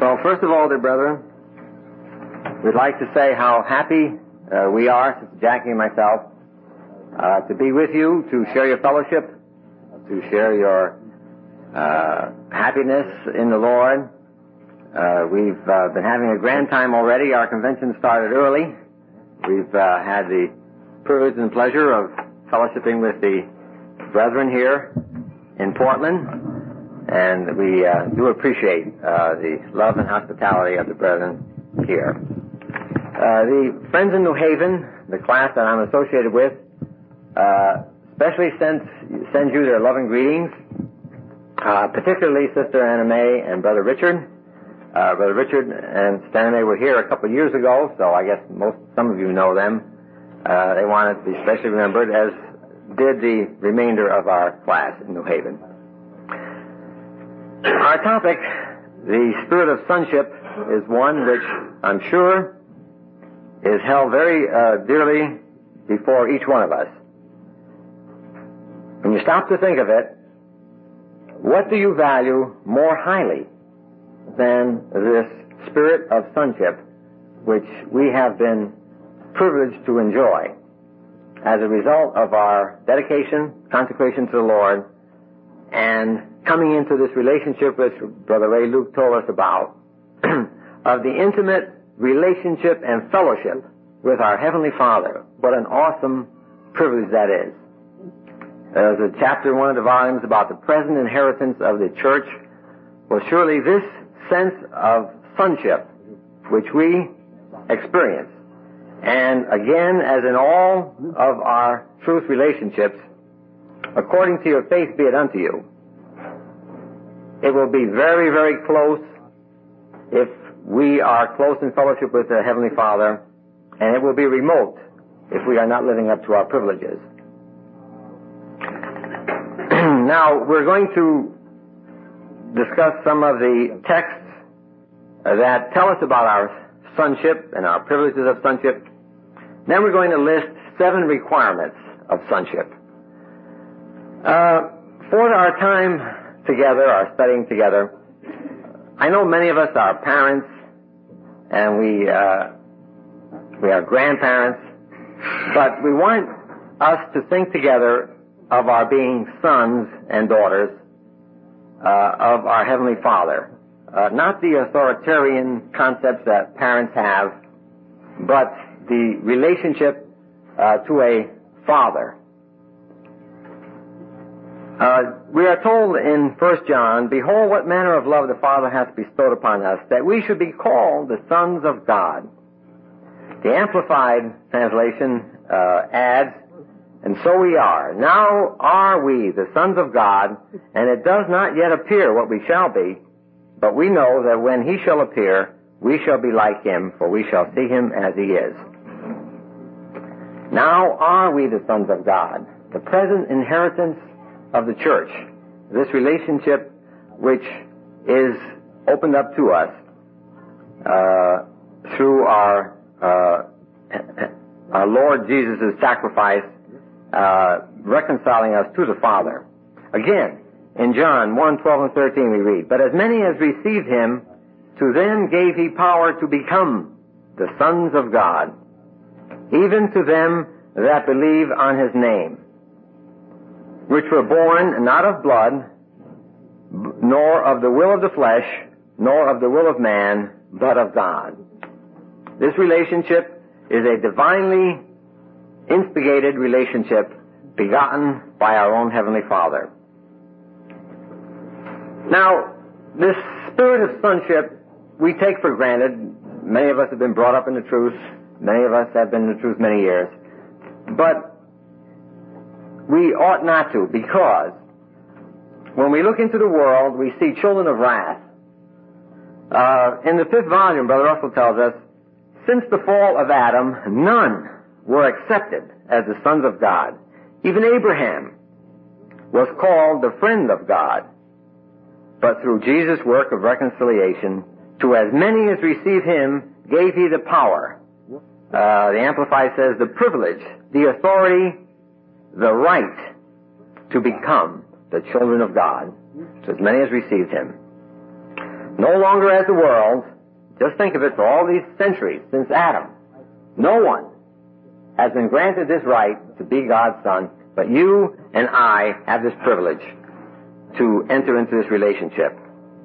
Well, first of all, dear brethren, we'd like to say how happy we are, Sister Jackie and myself, to be with you, to share your fellowship, to share your happiness in the Lord. We've been having a grand time already. Our convention started early. We've had the privilege and pleasure of fellowshipping with the brethren here in Portland. And we do appreciate the love and hospitality of the brethren here. The Friends in New Haven, the class that I'm associated with, especially sends you their loving greetings, particularly Sister Anna Mae and Brother Richard. Brother Richard and Sister Anna Mae were here a couple of years ago, so I guess some of you know them. They wanted to be especially remembered, as did the remainder of our class in New Haven. Our topic, the spirit of sonship, is one which I'm sure is held very dearly before each one of us. When you stop to think of it, what do you value more highly than this spirit of sonship which we have been privileged to enjoy as a result of our dedication, consecration to the Lord, and coming into this relationship which Brother Ray Luke told us about, of the intimate relationship and fellowship with our Heavenly Father. What an awesome privilege that is. There's a chapter in one of the volumes about the present inheritance of the church. Well, surely this sense of sonship which we experience, and again, as in all of our truth relationships, according to your faith be it unto you, it will be very, very close if we are close in fellowship with the Heavenly Father, and it will be remote if we are not living up to our privileges. Now, we're going to discuss some of the texts that tell us about our sonship and our privileges of sonship. Then we're going to list 7 requirements of sonship. For our time together, our studying together, I know many of us are parents, and we are grandparents, but we want us to think together of our being sons and daughters of our Heavenly Father. Not the authoritarian concepts that parents have, but the relationship to a father. We are told in 1 John, "Behold, what manner of love the Father hath bestowed upon us, that we should be called the sons of God." The Amplified translation adds, "And so we are. Now are we the sons of God, and it does not yet appear what we shall be, but we know that when he shall appear, we shall be like him, for we shall see him as he is." Now are we the sons of God, the present inheritance of the church, this relationship which is opened up to us through our Lord Jesus' sacrifice, reconciling us to the Father. Again, in John 1:12 and 13 we read, "But as many as received him, to them gave he power to become the sons of God, even to them that believe on his name, which were born not of blood, nor of the will of the flesh, nor of the will of man, but of God." This relationship is a divinely instigated relationship begotten by our own Heavenly Father. Now, this spirit of sonship we take for granted. Many of us have been brought up in the truth. Many of us have been in the truth many years. But we ought not to, because when we look into the world, we see children of wrath. In the 5th volume, Brother Russell tells us, "Since the fall of Adam, none were accepted as the sons of God. Even Abraham was called the friend of God. But through Jesus' work of reconciliation, to as many as receive him, gave he the power." The Amplified says, the privilege, the authority, the right to become the children of God, to as many as received him. no longer as the world. Just think of it, for all these centuries since Adam, no one has been granted this right to be God's son, but you and I have this privilege to enter into this relationship.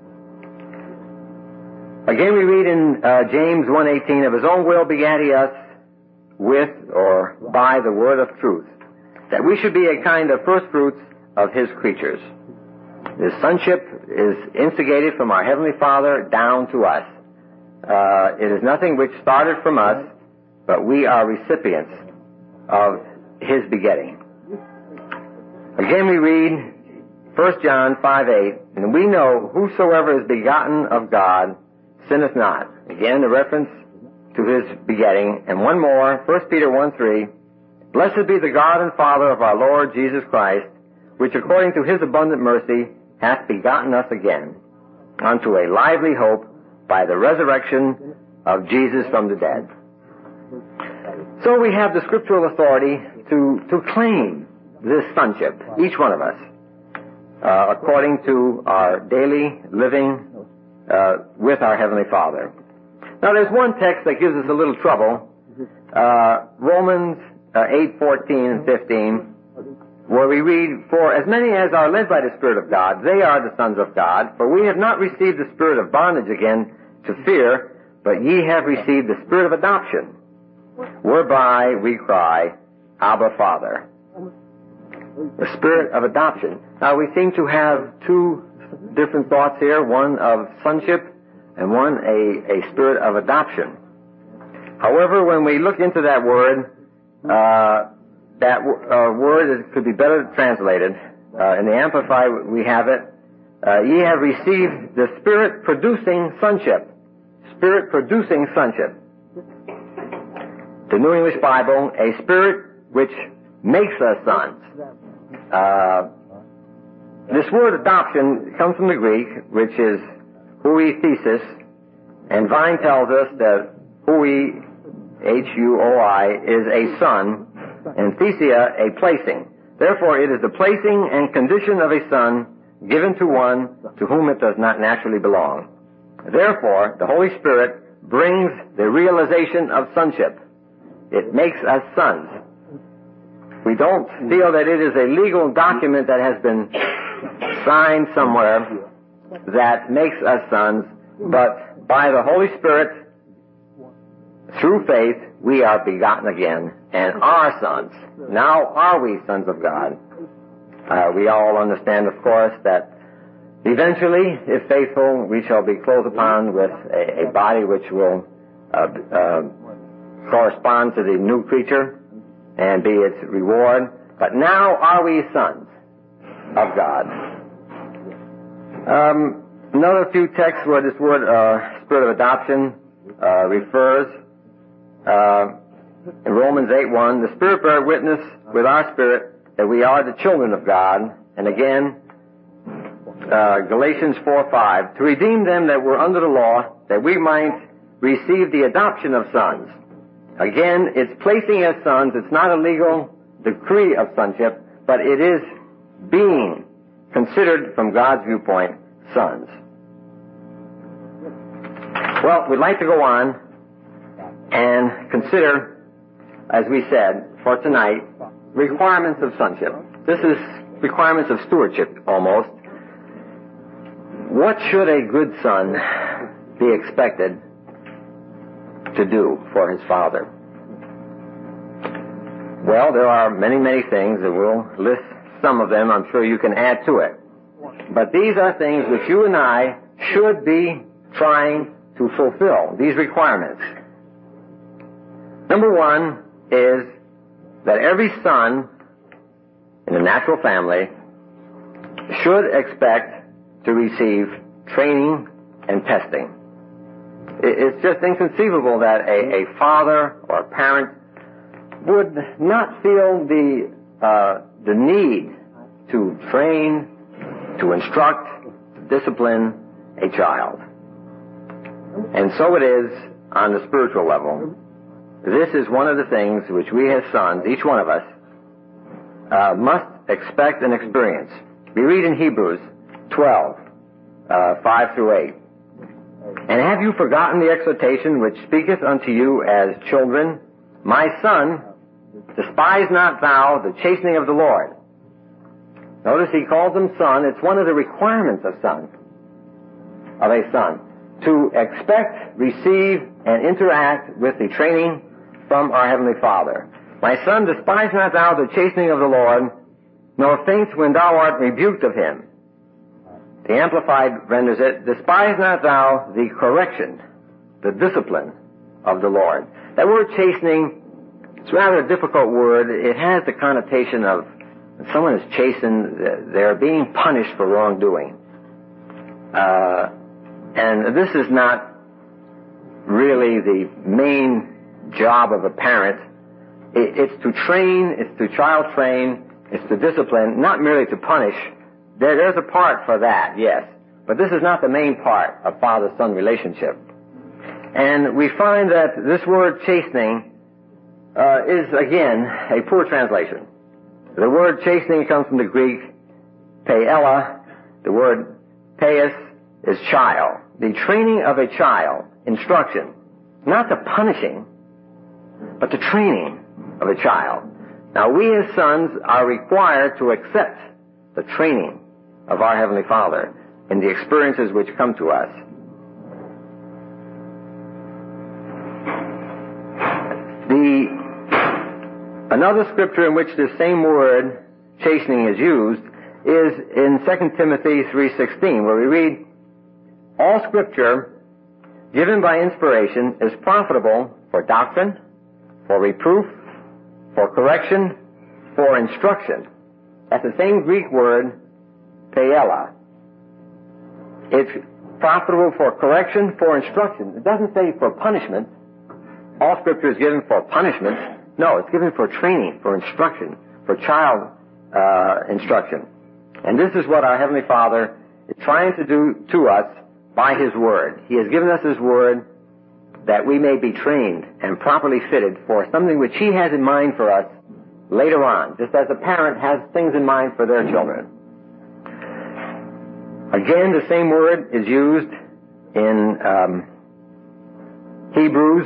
Again, we read in James 1:18, of his own will begat he us with or by the word of truth, that we should be a kind of first fruits of his creatures. This sonship is instigated from our Heavenly Father down to us. It is nothing which started from us, but we are recipients of his begetting. Again, we read 1 John 5:8, and we know whosoever is begotten of God sinneth not. Again, a reference to his begetting. And one more, 1 Peter 1:3, blessed be the God and Father of our Lord Jesus Christ, which according to his abundant mercy hath begotten us again unto a lively hope by the resurrection of Jesus from the dead. So we have the scriptural authority to claim this sonship, each one of us, according to our daily living with our Heavenly Father. Now there's one text that gives us a little trouble, Romans 8:14 and 15, where we read, for as many as are led by the Spirit of God, they are the sons of God. For we have not received the spirit of bondage again to fear, but ye have received the spirit of adoption, whereby we cry, Abba, Father. The spirit of adoption. Now we seem to have two different thoughts here, one of sonship and one a spirit of adoption. However, when we look into that word, word could be better translated. In the Amplified we have it, ye have received the Spirit-producing sonship. Spirit-producing sonship. The New English Bible, a spirit which makes us sons. This word adoption comes from the Greek, which is huiothesis, and Vine tells us that hui, H-U-O-I, is a son, and thesia, a placing. Therefore, it is the placing and condition of a son given to one to whom it does not naturally belong. Therefore, the Holy Spirit brings the realization of sonship. It makes us sons. We don't feel that it is a legal document that has been signed somewhere that makes us sons, but by the Holy Spirit, through faith, we are begotten again and are sons. Now are we sons of God? We all understand, of course, that eventually, if faithful, we shall be clothed upon with a body which will correspond to the new creature and be its reward. But now are we sons of God? Another few texts where this word spirit of adoption refers. In Romans 8:1, the Spirit bear witness with our spirit that we are the children of God. And again, Galatians 4:5, to redeem them that were under the law, that we might receive the adoption of sons. Again, it's placing as sons. It's not a legal decree of sonship, but it is being considered from God's viewpoint sons. Well, we'd like to go on and consider, as we said, for tonight, requirements of sonship. This is requirements of stewardship, almost. What should a good son be expected to do for his father? Well, there are many, many things, and we'll list some of them. I'm sure you can add to it. But these are things which you and I should be trying to fulfill, these requirements. Number one is that every son in the natural family should expect to receive training and testing. It's just inconceivable that a father or a parent would not feel the need to train, to instruct, to discipline a child. And so it is on the spiritual level. This is one of the things which we as sons, each one of us, must expect and experience. We read in Hebrews 12, 5 through 8. And have you forgotten the exhortation which speaketh unto you as children? My son, despise not thou the chastening of the Lord. Notice he calls him son. It's one of the requirements of a son, to expect, receive, and interact with the training from our Heavenly Father. My son, despise not thou the chastening of the Lord, nor faint when thou art rebuked of him. The Amplified renders it, despise not thou the correction, the discipline of the Lord. That word chastening, it's rather a difficult word. It has the connotation of when someone is chastened, they're being punished for wrongdoing. And this is not really the main job of a parent. It's to train, it's to child train, it's to discipline, not merely to punish. There's a part for that, yes. But this is not the main part of father-son relationship. And we find that this word chastening is, again, a poor translation. The word chastening comes from the Greek paella. The word paius is child. The training of a child, instruction. Not the punishing, but the training of a child. Now, we as sons are required to accept the training of our Heavenly Father in the experiences which come to us. Another scripture in which this same word, chastening, is used is in 2 Timothy 3:16, where we read, all scripture given by inspiration is profitable for doctrine, for reproof, for correction, for instruction. That's the same Greek word, paella. It's profitable for correction, for instruction. It doesn't say for punishment. All scripture is given for punishment. No, it's given for training, for instruction, for child instruction. And this is what our Heavenly Father is trying to do to us by His Word. He has given us His Word that we may be trained and properly fitted for something which He has in mind for us later on, just as a parent has things in mind for their children. Again, the same word is used in Hebrews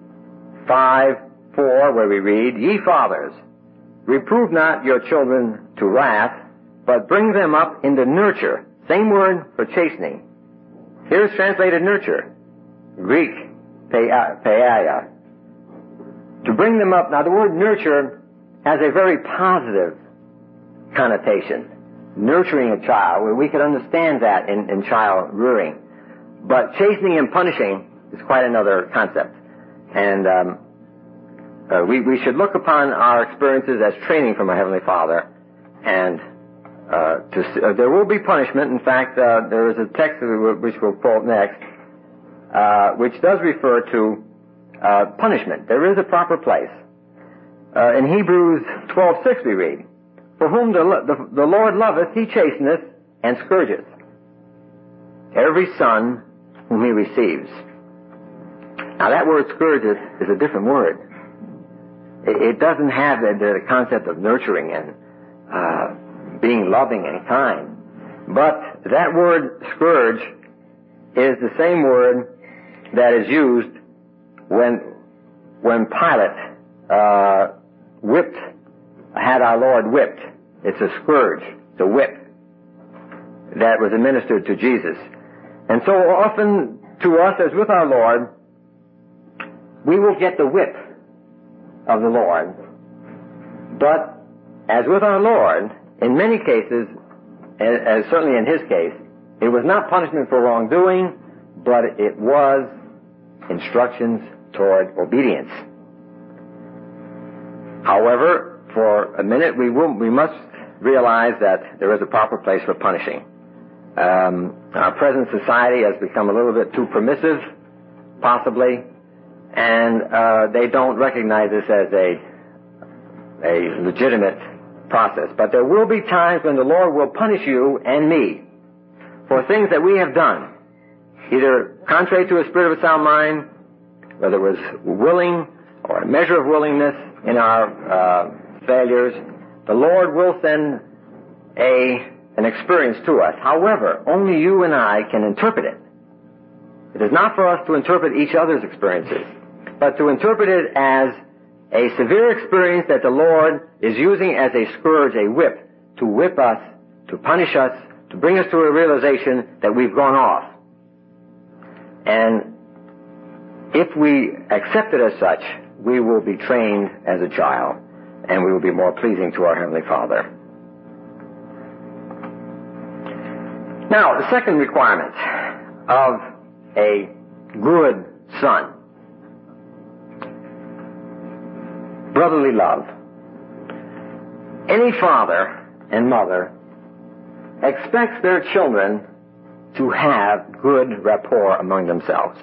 5:4, where we read, ye fathers, reprove not your children to wrath, but bring them up in the nurture. Same word for chastening. Here is translated nurture. Greek, paia. To bring them up. Now, the word nurture has a very positive connotation. Nurturing a child, we can understand that in child rearing. But chastening and punishing is quite another concept. And we should look upon our experiences as training from our Heavenly Father. And there will be punishment. In fact, there is a text which we'll quote next, which does refer to punishment. There is a proper place. In Hebrews 12:6 we read, for whom the Lord loveth, He chasteneth and scourgeth every son whom He receives. Now that word scourgeth is a different word. It doesn't have the concept of nurturing and being loving and kind. But that word scourge is the same word that is used when Pilate had our Lord whipped. It's a scourge, it's a whip that was administered to Jesus. And so often to us, as with our Lord, we will get the whip of the Lord. But as with our Lord, in many cases, as certainly in His case, it was not punishment for wrongdoing, but it was instructions toward obedience. However, for a minute, we must realize that there is a proper place for punishing. Our present society has become a little bit too permissive, possibly, and they don't recognize this as a legitimate process. But there will be times when the Lord will punish you and me for things that we have done, either contrary to a spirit of a sound mind, whether it was willing or a measure of willingness in our failures. The Lord will send an experience to us. However, only you and I can interpret it. It is not for us to interpret each other's experiences, but to interpret it as a severe experience that the Lord is using as a scourge, a whip, to whip us, to punish us, to bring us to a realization that we've gone off. And if we accept it as such, we will be trained as a child, and we will be more pleasing to our Heavenly Father. Now, the second requirement of a good son: brotherly love. Any father and mother expects their children to have good rapport among themselves.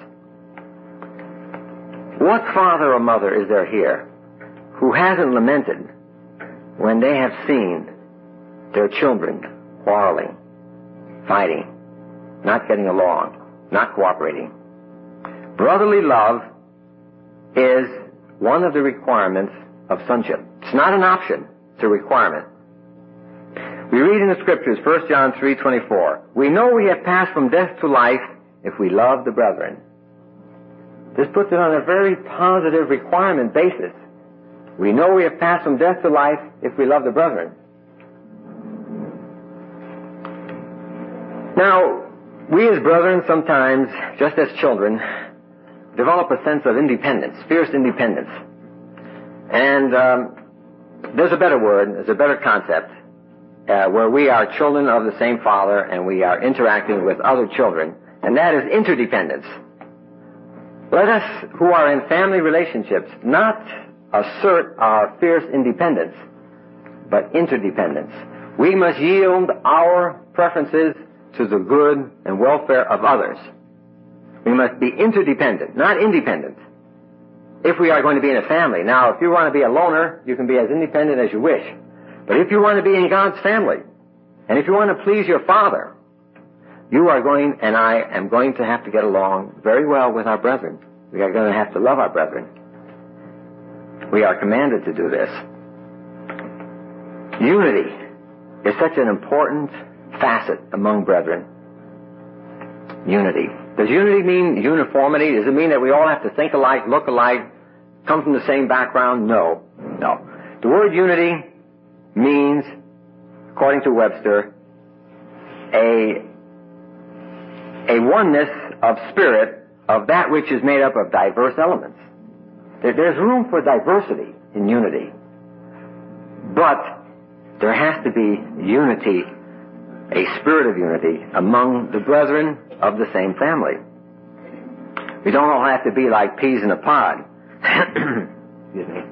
What father or mother is there here who hasn't lamented when they have seen their children quarreling, fighting, not getting along, not cooperating? Brotherly love is one of the requirements of sonship. It's not an option, it's a requirement. We read in the Scriptures, 1 John 3:24, "We know we have passed from death to life if we love the brethren." This puts it on a very positive requirement basis. We know we have passed from death to life if we love the brethren. Now, we as brethren sometimes, just as children, develop a sense of independence, fierce independence. And there's a better word, there's a better concept, where we are children of the same Father and we are interacting with other children, and that is interdependence. Let us, who are in family relationships, not assert our fierce independence, but interdependence. We must yield our preferences to the good and welfare of others. We must be interdependent, not independent, if we are going to be in a family. Now, if you want to be a loner, you can be as independent as you wish. But if you want to be in God's family, and if you want to please your Father, you are going, and I am going to have to get along very well with our brethren. We are going to have to love our brethren. We are commanded to do this. Unity is such an important facet among brethren. Unity. Does unity mean uniformity? Does it mean that we all have to think alike, look alike, come from the same background? No. No. The word unity means, according to Webster, a oneness of spirit of that which is made up of diverse elements. There's room for diversity in unity. But there has to be unity, a spirit of unity among the brethren of the same family. We don't all have to be like peas in a pod. Excuse me.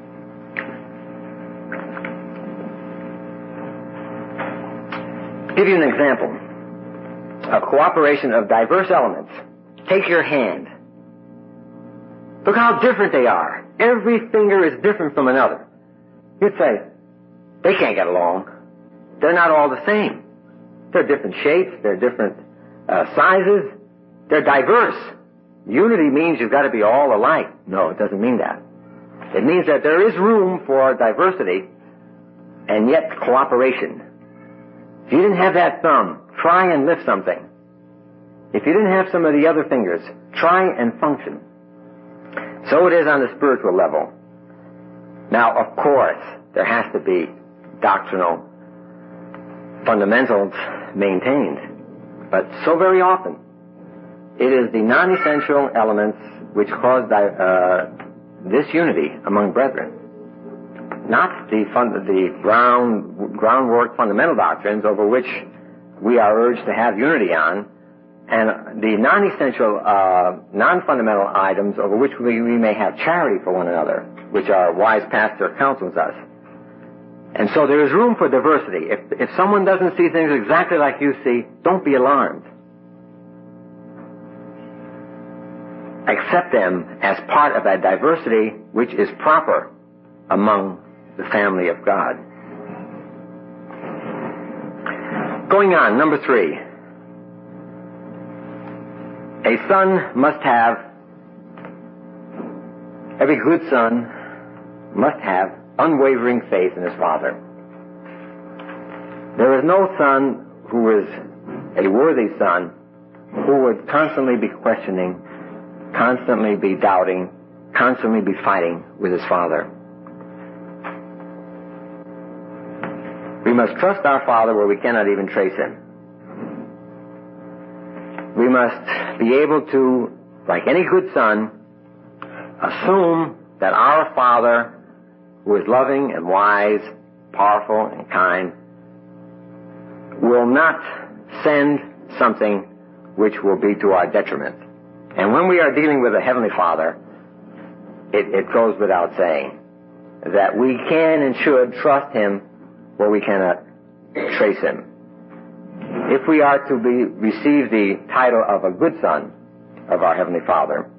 Give you an example. A cooperation of diverse elements. Take your hand. Look how different they are. Every finger is different from another. You'd say, they can't get along. They're not all the same. They're different shapes. They're different sizes. They're diverse. Unity means you've got to be all alike. No, it doesn't mean that. It means that there is room for diversity and yet cooperation. If you didn't have that thumb, try and lift something. If you didn't have some of the other fingers, try and function. So it is on the spiritual level. Now, of course, there has to be doctrinal fundamentals maintained. But so very often, it is the non-essential elements which cause this unity among brethren. Not the groundwork fundamental doctrines over which we are urged to have unity on, and the non-essential, non-fundamental items over which we may have charity for one another, which our wise pastor counsels us. And so there is room for diversity. If someone doesn't see things exactly like you see, don't be alarmed. Accept them as part of that diversity which is proper among the family of God. Going on, number 3. A son must have, every good son must have unwavering faith in his father. There is no son who is a worthy son who would constantly be questioning, constantly be doubting, constantly be fighting with his Father. We must trust our Father where we cannot even trace him. We must be able to, like any good son, assume that our Father, who is loving and wise, powerful and kind, will not send something which will be to our detriment. And when we are dealing with a Heavenly Father, it goes without saying that we can and should trust him where we cannot trace him. If we are to receive the title of a good son of our Heavenly Father.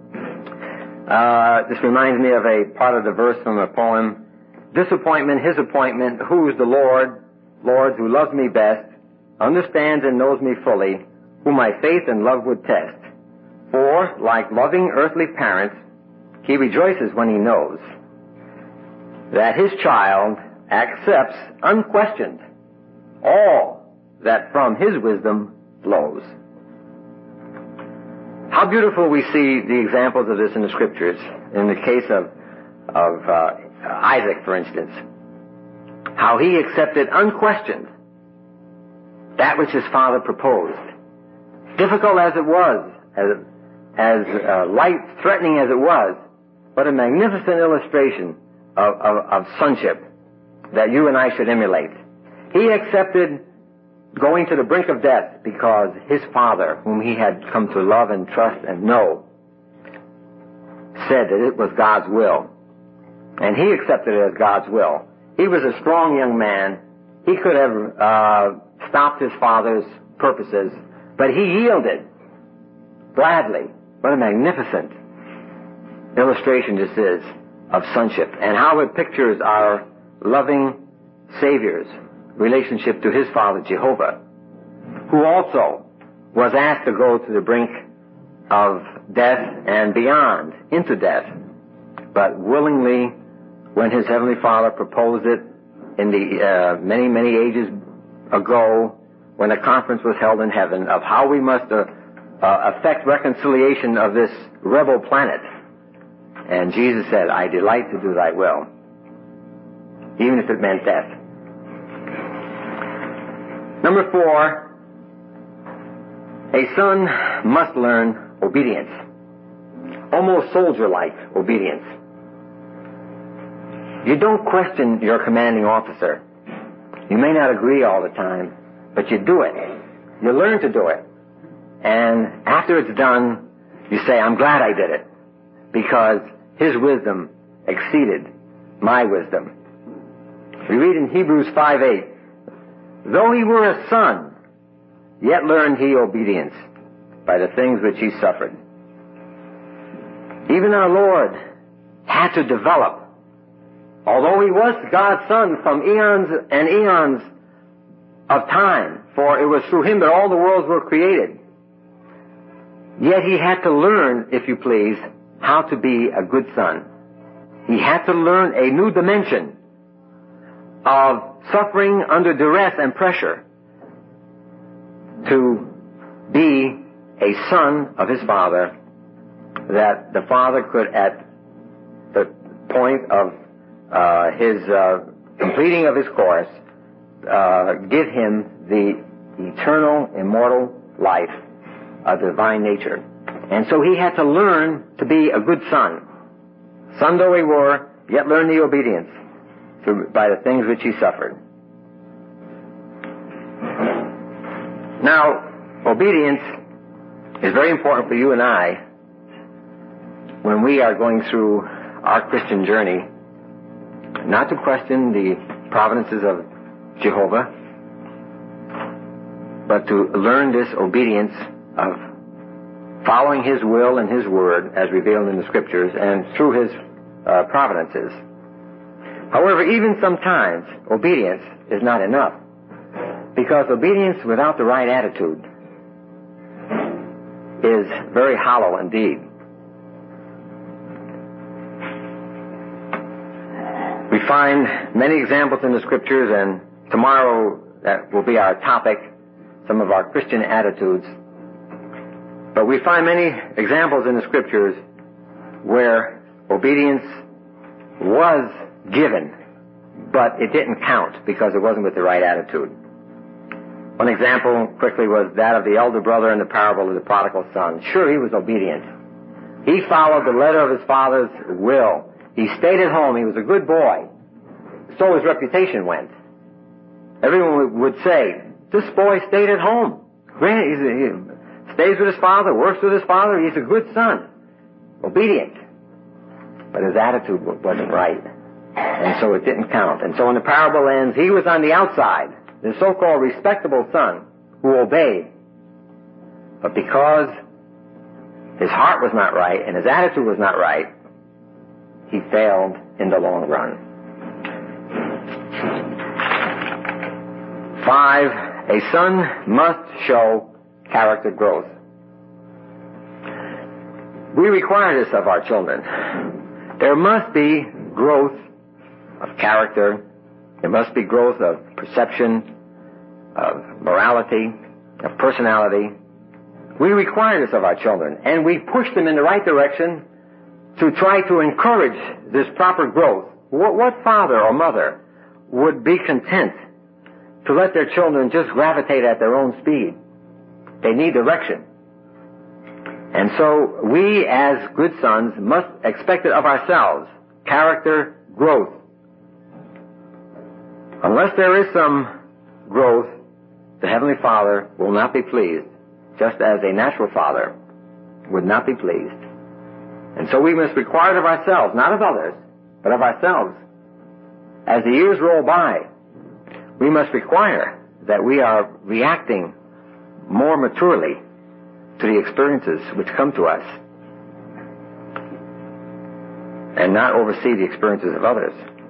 This reminds me of a part of the verse from a poem. Disappointment, his appointment, who is the Lord, who loves me best, understands and knows me fully, who my faith and love would test. For, like loving earthly parents, he rejoices when he knows that his child accepts unquestioned all that from his wisdom flows. How beautiful we see the examples of this in the Scriptures. In the case of Isaac, for instance, how he accepted unquestioned that which his father proposed. Difficult as it was, as life-threatening as it was, but a magnificent illustration of sonship that you and I should emulate. He accepted going to the brink of death because his Father, whom he had come to love and trust and know, said that it was God's will. And he accepted it as God's will. He was a strong young man. He could have stopped his father's purposes, but he yielded gladly. What a magnificent illustration this is of sonship, and how it pictures our loving Savior's relationship to his Father, Jehovah, who also was asked to go to the brink of death and beyond, into death, but willingly, when his Heavenly Father proposed it in the many, many ages ago, when a conference was held in heaven of how we must effect reconciliation of this rebel planet. And Jesus said, I delight to do thy will, even if it meant death. Number 4, a son must learn obedience, almost soldier-like obedience. You don't question your commanding officer. You may not agree all the time, but you do it. You learn to do it. And after it's done, you say, I'm glad I did it, because his wisdom exceeded my wisdom. We read in Hebrews 5:8, though he were a son, yet learned he obedience by the things which he suffered. Even our Lord had to develop. Although he was God's son from eons and eons of time, for it was through him that all the worlds were created, yet he had to learn, if you please, how to be a good son. He had to learn a new dimension of suffering under duress and pressure to be a son of his Father, that the Father could, at the point of his completing of his course, give him the eternal, immortal life of the divine nature. And so he had to learn to be a good son. Son though he were, yet learn the obedience by the things which he suffered. Now, obedience is very important for you and I when we are going through our Christian journey, not to question the providences of Jehovah, but to learn this obedience of following his will and his word as revealed in the Scriptures and through his providences. However, even sometimes obedience is not enough, because obedience without the right attitude is very hollow indeed. We find many examples in the Scriptures, and tomorrow that will be our topic, some of our Christian attitudes, But we find many examples in the Scriptures where obedience was given, but it didn't count because it wasn't with the right attitude. One example quickly was that of the elder brother in the parable of the prodigal son. Sure, he was obedient. He followed the letter of his father's will. He stayed at home. He was a good boy. So his reputation went. Everyone would say, this boy stayed at home. He stays with his father, works with his father. He's a good son. Obedient. But his attitude wasn't right. And so it didn't count. And so when the parable ends, he was on the outside, the so-called respectable son who obeyed. But because his heart was not right and his attitude was not right, he failed in the long run. 5, a son must show character growth. We require this of our children. There must be growth of character. There must be growth of perception, of morality, of personality. We require this of our children, and we push them in the right direction to try to encourage this proper growth. What father or mother would be content to let their children just gravitate at their own speed? They need direction. And so we as good sons must expect it of ourselves, character growth. Unless there is some growth, the Heavenly Father will not be pleased, just as a natural father would not be pleased. And so we must require it of ourselves, not of others, but of ourselves. As the years roll by, we must require that we are reacting more maturely to the experiences which come to us and not oversee the experiences of others.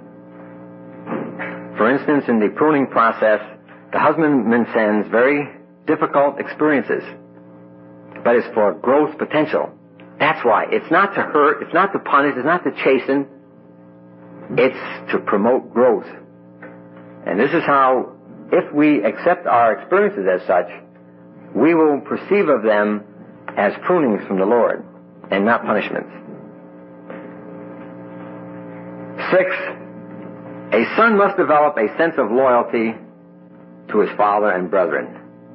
For instance, in the pruning process, the husbandman sends very difficult experiences, but it's for growth potential. That's why. It's not to hurt, it's not to punish, it's not to chasten, it's to promote growth. And this is how, if we accept our experiences as such, we will perceive of them as prunings from the Lord and not punishments. 6, a son must develop a sense of loyalty to his father and brethren.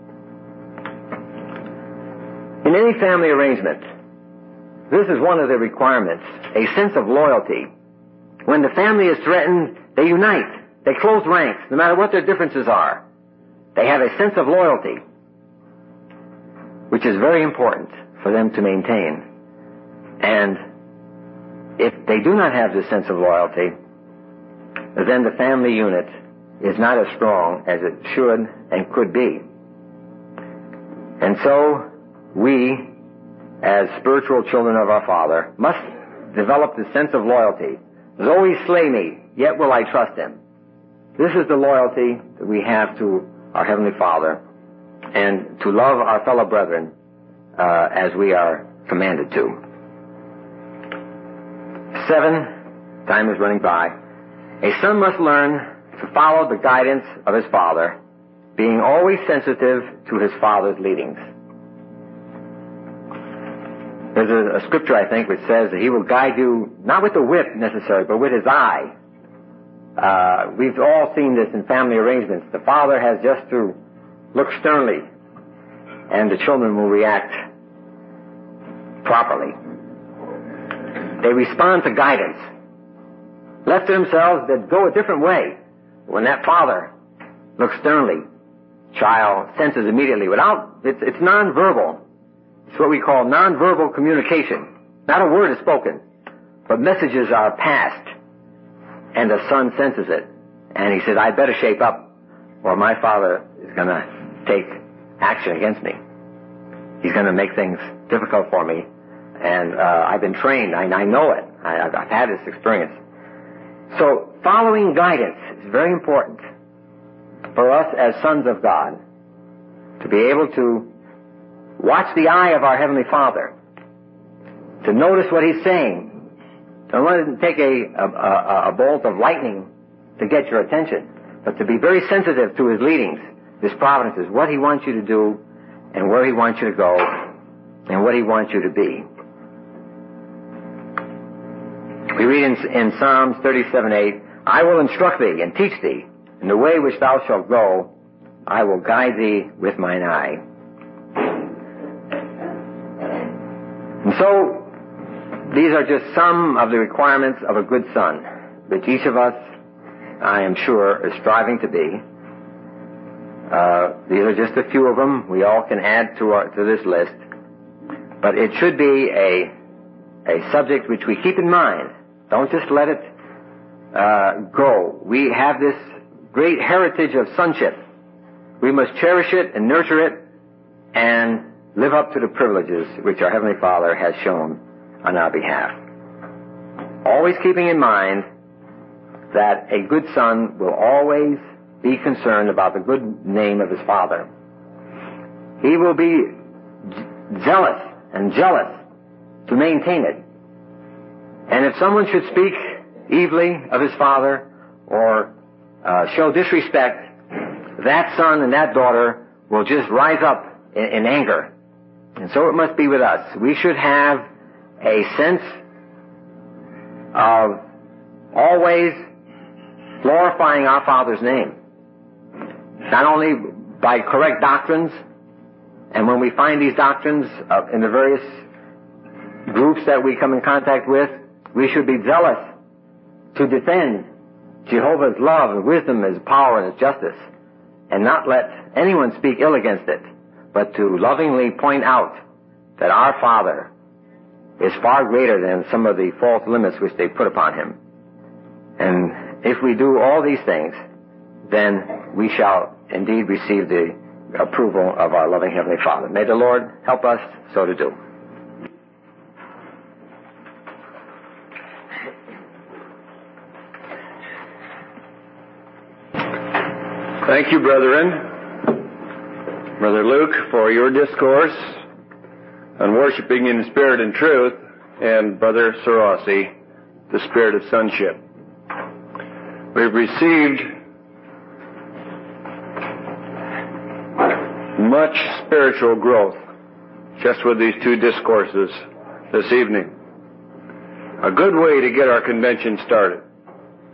In any family arrangement, this is one of the requirements, a sense of loyalty. When the family is threatened, they unite. They close ranks, no matter what their differences are. They have a sense of loyalty, which is very important for them to maintain. And if they do not have this sense of loyalty, then the family unit is not as strong as it should and could be. And so we, as spiritual children of our Father, must develop this sense of loyalty. Though he slay me, yet will I trust him. This is the loyalty that we have to our Heavenly Father, and to love our fellow brethren as we are commanded to. 7, time is running by. A son must learn to follow the guidance of his father, being always sensitive to his father's leadings. There's a scripture, I think, which says that he will guide you not with the whip necessarily, but with his eye. We've all seen this in family arrangements. The father has just to look sternly, and the children will react properly. They respond to guidance. Left to themselves, they'd go a different way. When that father looks sternly, child senses immediately. It's nonverbal. It's what we call nonverbal communication. Not a word is spoken, but messages are passed, and the son senses it. And he says, I better shape up, or my father is going to take action against me. He's going to make things difficult for me. And I've been trained. I know it. I've had this experience. So following guidance is very important for us as sons of God, to be able to watch the eye of our Heavenly Father, to notice what He's saying. Don't let it take a bolt of lightning to get your attention, but to be very sensitive to His leadings, His providences, what He wants you to do and where He wants you to go, and what He wants you to be. We read in Psalms 37:8, I will instruct thee and teach thee in the way which thou shalt go. I will guide thee with mine eye. And so, these are just some of the requirements of a good son, which each of us, I am sure, is striving to be. These are just a few of them. We all can add to this list. But it should be a subject which we keep in mind. Don't just let it go. We have this great heritage of sonship. We must cherish it and nurture it and live up to the privileges which our Heavenly Father has shown on our behalf. Always keeping in mind that a good son will always be concerned about the good name of his father. He will be zealous and jealous to maintain it. And if someone should speak evilly of his father or show disrespect, that son and that daughter will just rise up in anger. And so it must be with us. We should have a sense of always glorifying our Father's name. Not only by correct doctrines, and when we find these doctrines in the various groups that we come in contact with, we should be zealous to defend Jehovah's love and wisdom, His power and His justice, and not let anyone speak ill against it, but to lovingly point out that our Father is far greater than some of the false limits which they put upon Him. And if we do all these things, then we shall indeed receive the approval of our loving Heavenly Father. May the Lord help us so to do. Thank you, brethren. Brother Luke, for your discourse on worshiping in spirit and truth, and Brother Sorossi, the spirit of sonship. We've received much spiritual growth just with these two discourses this evening. A good way to get our convention started.